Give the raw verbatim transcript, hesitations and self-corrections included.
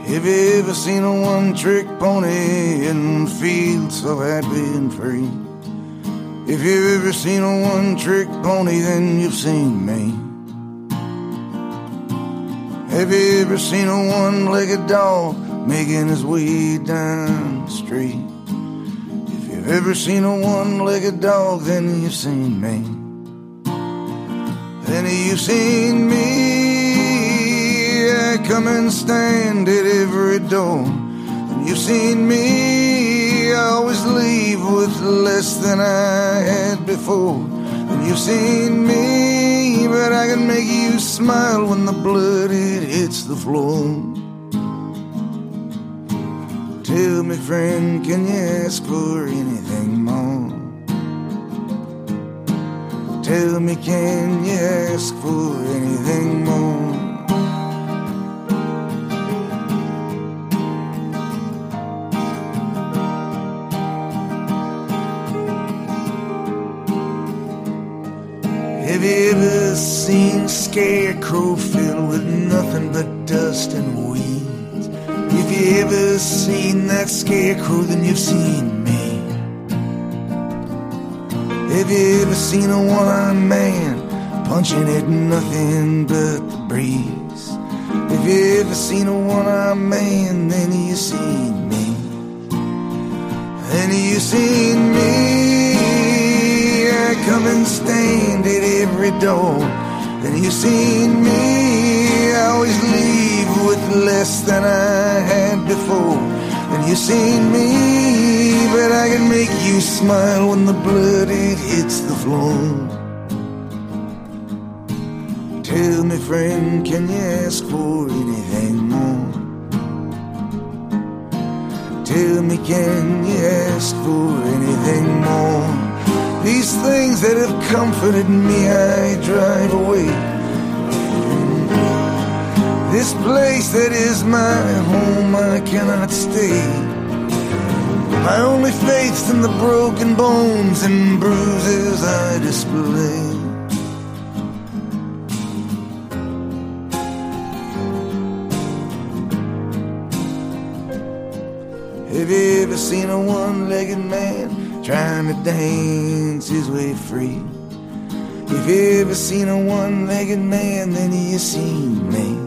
Have you ever seen a one-trick pony and feel so happy and free? If you've ever seen a one-trick pony, then you've seen me. Have you ever seen a one-legged dog making his way down the street? If you've ever seen a one-legged dog, then you've seen me. Then you've seen me. I come and stand at every door. And you've seen me. I always leave with less than I had before. And you've seen me, but I can make you smile when the blood it hits the floor. Tell me, friend, can you ask for anything more? Tell me, can you ask for anything more? Have you ever seen a scarecrow filled with nothing but dust and weeds? If you ever seen that scarecrow, then you've seen me. Have you ever seen a one-armed man punching at nothing but the breeze? Have you ever seen a one-armed man, then you've seen me. Then you've seen me. I come and stand at every door. Then you've seen me. I always leave with less than I had before. And you've seen me, but I can make you smile when the blood it hits the floor. Tell me, friend, can you ask for anything more? Tell me, can you ask for anything more? These things that have comforted me, I drive away. This place that is my home, I cannot stay. My only faith's in the broken bones and bruises I display. Have you ever seen a one-legged man trying to dance his way free? If you ever seen a one-legged man, then you've seen me.